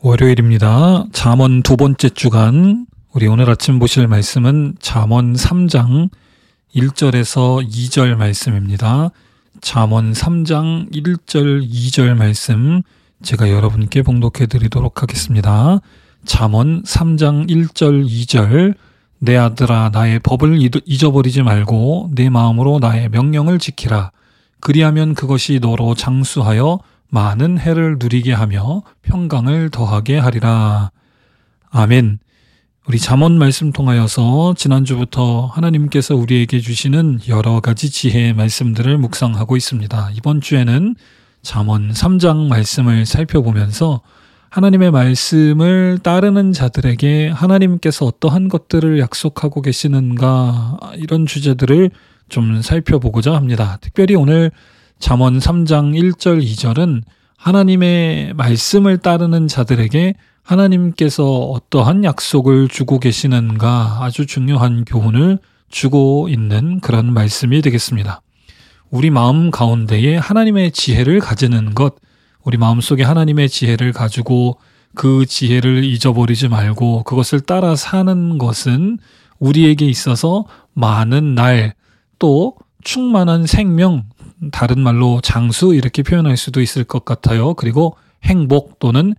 월요일입니다. 잠언 두 번째 주간, 우리 오늘 아침 보실 말씀은 잠언 3장 1절에서 2절 말씀입니다. 잠언 3장 1절 2절 말씀 제가 여러분께 봉독해 드리도록 하겠습니다. 잠언 3장 1절 2절 내 아들아 나의 법을 잊어버리지 말고 내 마음으로 나의 명령을 지키라. 그리하면 그것이 너로 장수하여 많은 해를 누리게 하며 평강을 더하게 하리라. 아멘. 우리 잠언 말씀 통하여서 지난주부터 하나님께서 우리에게 주시는 여러 가지 지혜의 말씀들을 묵상하고 있습니다. 이번 주에는 잠언 3장 말씀을 살펴보면서 하나님의 말씀을 따르는 자들에게 하나님께서 어떠한 것들을 약속하고 계시는가, 이런 주제들을 좀 살펴보고자 합니다. 특별히 오늘 잠언 3장 1절 2절은 하나님의 말씀을 따르는 자들에게 하나님께서 어떠한 약속을 주고 계시는가, 아주 중요한 교훈을 주고 있는 그런 말씀이 되겠습니다. 우리 마음 가운데에 하나님의 지혜를 가지는 것, 우리 마음속에 하나님의 지혜를 가지고 그 지혜를 잊어버리지 말고 그것을 따라 사는 것은 우리에게 있어서 많은 날, 또 충만한 생명, 다른 말로 장수 이렇게 표현할 수도 있을 것 같아요. 그리고 행복 또는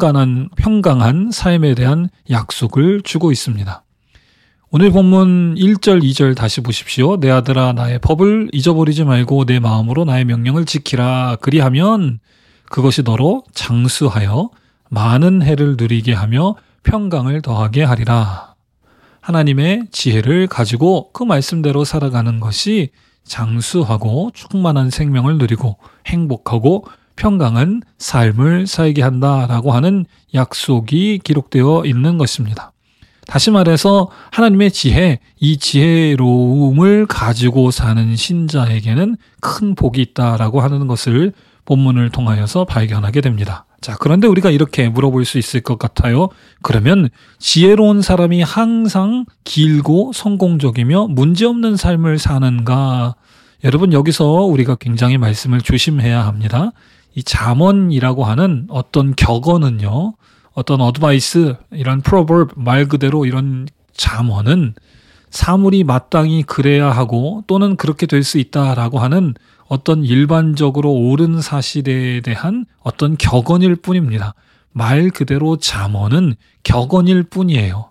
평강한 삶에 대한 약속을 주고 있습니다. 오늘 본문 1절 2절 다시 보십시오. 내 아들아 나의 법을 잊어버리지 말고 내 마음으로 나의 명령을 지키라. 그리하면 그것이 너로 장수하여 많은 해를 누리게 하며 평강을 더하게 하리라. 하나님의 지혜를 가지고 그 말씀대로 살아가는 것이 장수하고 충만한 생명을 누리고 행복하고 평강한 삶을 살게 한다라고 하는 약속이 기록되어 있는 것입니다. 다시 말해서 하나님의 지혜, 이 지혜로움을 가지고 사는 신자에게는 큰 복이 있다라고 하는 것을 본문을 통하여서 발견하게 됩니다. 자, 그런데 우리가 이렇게 물어볼 수 있을 것 같아요. 그러면 지혜로운 사람이 항상 길고 성공적이며 문제없는 삶을 사는가? 여러분, 여기서 우리가 굉장히 말씀을 조심해야 합니다. 이 잠언이라고 하는 어떤 격언은요, 어떤 어드바이스, 이런 proverb, 말 그대로 이런 잠언은 사물이 마땅히 그래야 하고 또는 그렇게 될 수 있다라고 하는 어떤 일반적으로 옳은 사실에 대한 어떤 격언일 뿐입니다. 말 그대로 잠언은 격언일 뿐이에요.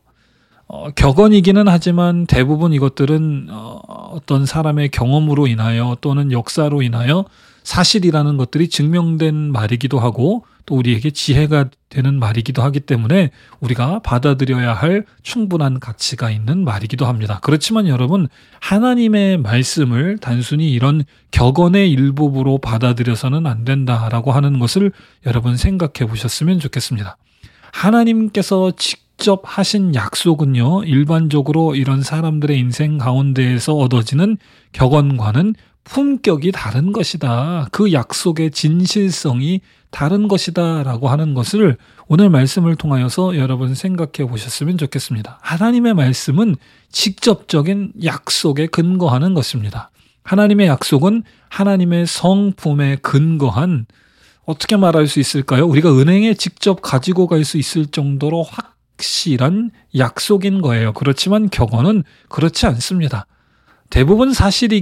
격언이기는 하지만 대부분 이것들은 어떤 사람의 경험으로 인하여 또는 역사로 인하여 사실이라는 것들이 증명된 말이기도 하고 또 우리에게 지혜가 되는 말이기도 하기 때문에 우리가 받아들여야 할 충분한 가치가 있는 말이기도 합니다. 그렇지만 여러분, 하나님의 말씀을 단순히 이런 격언의 일부로 받아들여서는 안 된다라고 하는 것을 여러분 생각해 보셨으면 좋겠습니다. 하나님께서 직접 하신 약속은요, 일반적으로 이런 사람들의 인생 가운데에서 얻어지는 격언과는 품격이 다른 것이다. 그 약속의 진실성이 다른 것이다 라고 하는 것을 오늘 말씀을 통하여서 여러분 생각해 보셨으면 좋겠습니다. 하나님의 말씀은 직접적인 약속에 근거하는 것입니다. 하나님의 약속은 하나님의 성품에 근거한, 어떻게 말할 수 있을까요? 우리가 은행에 직접 가지고 갈 수 있을 정도로 확실한 약속인 거예요. 그렇지만 격언은 그렇지 않습니다. 대부분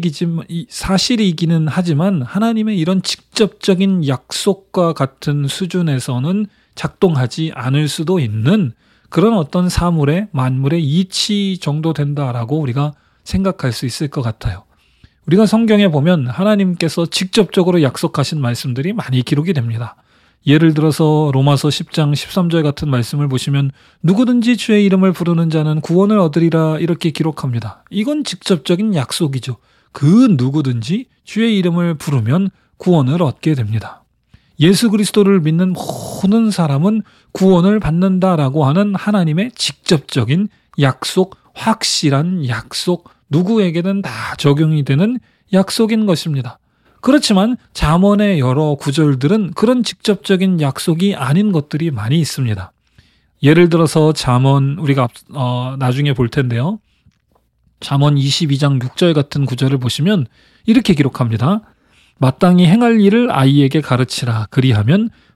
사실이기는 하지만 하나님의 이런 직접적인 약속과 같은 수준에서는 작동하지 않을 수도 있는 그런 어떤 만물의 이치 정도 된다라고 우리가 생각할 수 있을 것 같아요. 우리가 성경에 보면 하나님께서 직접적으로 약속하신 말씀들이 많이 기록이 됩니다. 예를 들어서 로마서 10장 13절 같은 말씀을 보시면 누구든지 주의 이름을 부르는 자는 구원을 얻으리라, 이렇게 기록합니다. 이건 직접적인 약속이죠. 그 누구든지 주의 이름을 부르면 구원을 얻게 됩니다. 예수 그리스도를 믿는 모든 사람은 구원을 받는다라고 하는 하나님의 직접적인 약속, 확실한 약속, 누구에게는 다 적용이 되는 약속인 것입니다. 그렇지만 잠언의 여러 구절들은 그런 직접적인 약속이 아닌 것들이 많이 있습니다. 예를 들어서 잠언, 우리가 나중에 볼 텐데요. 잠언 22장 6절 같은 구절을 보시면 이렇게 기록합니다. 마땅히 행할 일을 아이에게 가르치라. 그리하면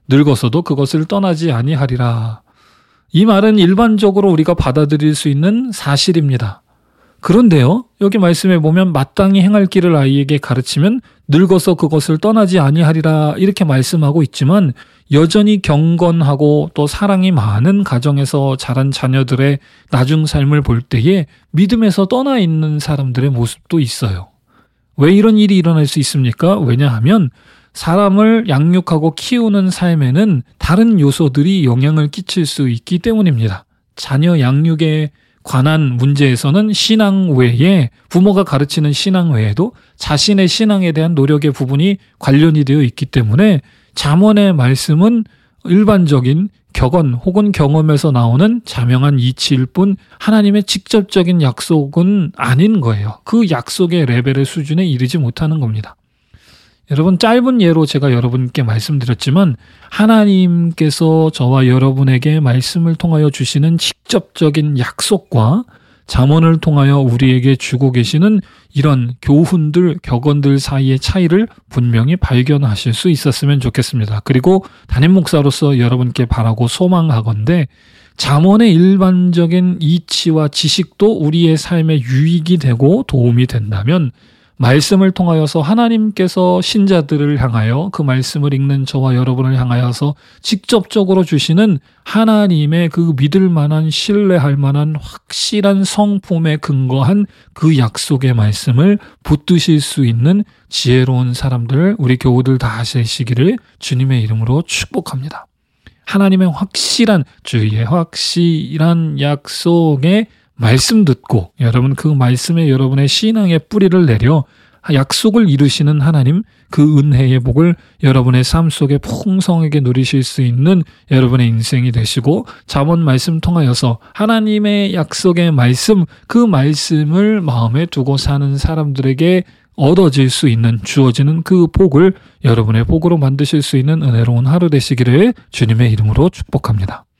늙어서도 그것을 떠나지 아니하리라. 이 말은 일반적으로 우리가 받아들일 수 있는 사실입니다. 그런데요, 여기 말씀에 보면 마땅히 행할 길을 아이에게 가르치면 늙어서 그것을 떠나지 아니하리라 이렇게 말씀하고 있지만 여전히 경건하고 또 사랑이 많은 가정에서 자란 자녀들의 나중 삶을 볼 때에 믿음에서 떠나 있는 사람들의 모습도 있어요. 왜 이런 일이 일어날 수 있습니까? 왜냐하면 사람을 양육하고 키우는 삶에는 다른 요소들이 영향을 끼칠 수 있기 때문입니다. 자녀 양육에 관한 문제에서는 신앙 외에 부모가 가르치는 신앙 외에도 자신의 신앙에 대한 노력의 부분이 관련이 되어 있기 때문에 잠언의 말씀은 일반적인 격언 혹은 경험에서 나오는 자명한 이치일 뿐 하나님의 직접적인 약속은 아닌 거예요. 그 약속의 레벨의 수준에 이르지 못하는 겁니다. 여러분, 짧은 예로 제가 여러분께 말씀드렸지만 하나님께서 저와 여러분에게 말씀을 통하여 주시는 직접적인 약속과 잠언을 통하여 우리에게 주고 계시는 이런 교훈들, 격언들 사이의 차이를 분명히 발견하실 수 있었으면 좋겠습니다. 그리고 담임 목사로서 여러분께 바라고 소망하건대 잠언의 일반적인 이치와 지식도 우리의 삶에 유익이 되고 도움이 된다면 말씀을 통하여서 하나님께서 신자들을 향하여 그 말씀을 읽는 저와 여러분을 향하여서 직접적으로 주시는 하나님의 그 믿을 만한 신뢰할 만한 확실한 성품에 근거한 그 약속의 말씀을 붙드실 수 있는 지혜로운 사람들, 우리 교우들 다 되시기를 주님의 이름으로 축복합니다. 하나님의 확실한, 주의 확실한 약속에 말씀 듣고 여러분 그 말씀에 여러분의 신앙의 뿌리를 내려 약속을 이루시는 하나님, 그 은혜의 복을 여러분의 삶 속에 풍성하게 누리실 수 있는 여러분의 인생이 되시고 잠언 말씀 통하여서 하나님의 약속의 말씀, 그 말씀을 마음에 두고 사는 사람들에게 얻어질 수 있는, 주어지는 그 복을 여러분의 복으로 만드실 수 있는 은혜로운 하루 되시기를 주님의 이름으로 축복합니다.